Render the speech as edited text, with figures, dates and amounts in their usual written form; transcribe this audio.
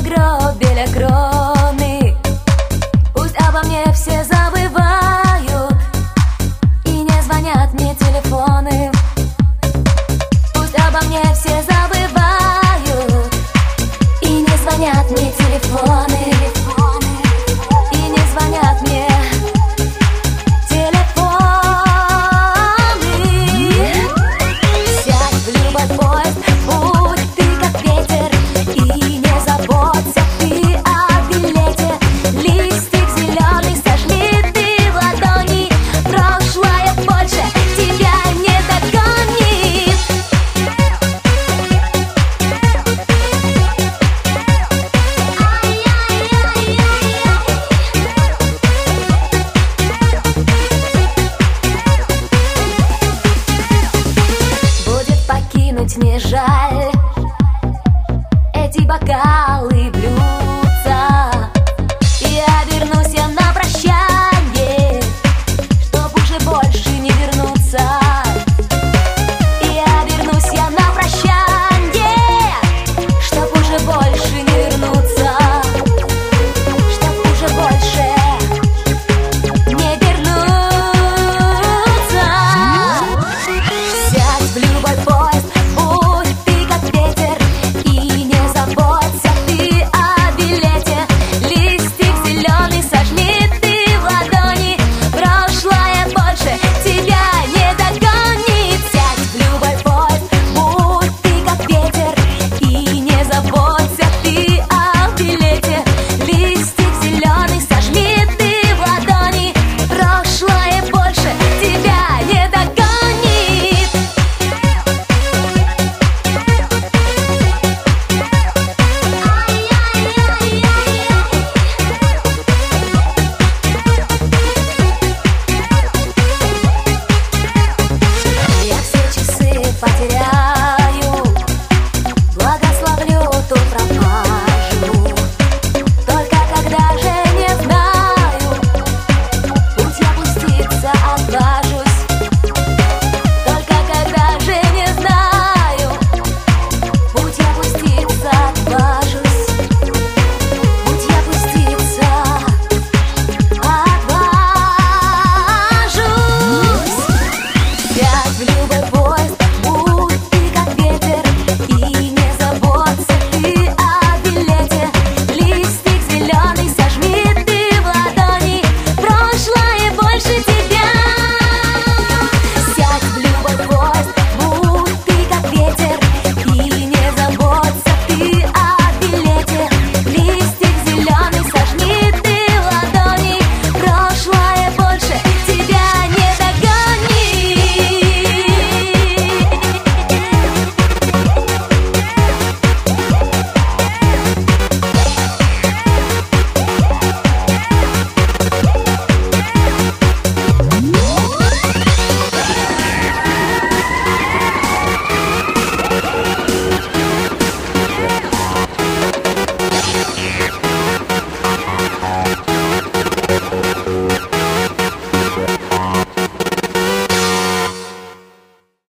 гроб біля крони. Пусть обо мне все забывают и не звонят мне телефоны. Пусть обо мне все забывают и не звонят мне телефоны. И не звонят мне телефоны. Сядь в любой поезд, будь ты как ветер, и не заботься ты о билете. Листик зеленый сожми ты в ладони, прошлое больше тебя не догонит. Будет покинуть не жаль эти бокалы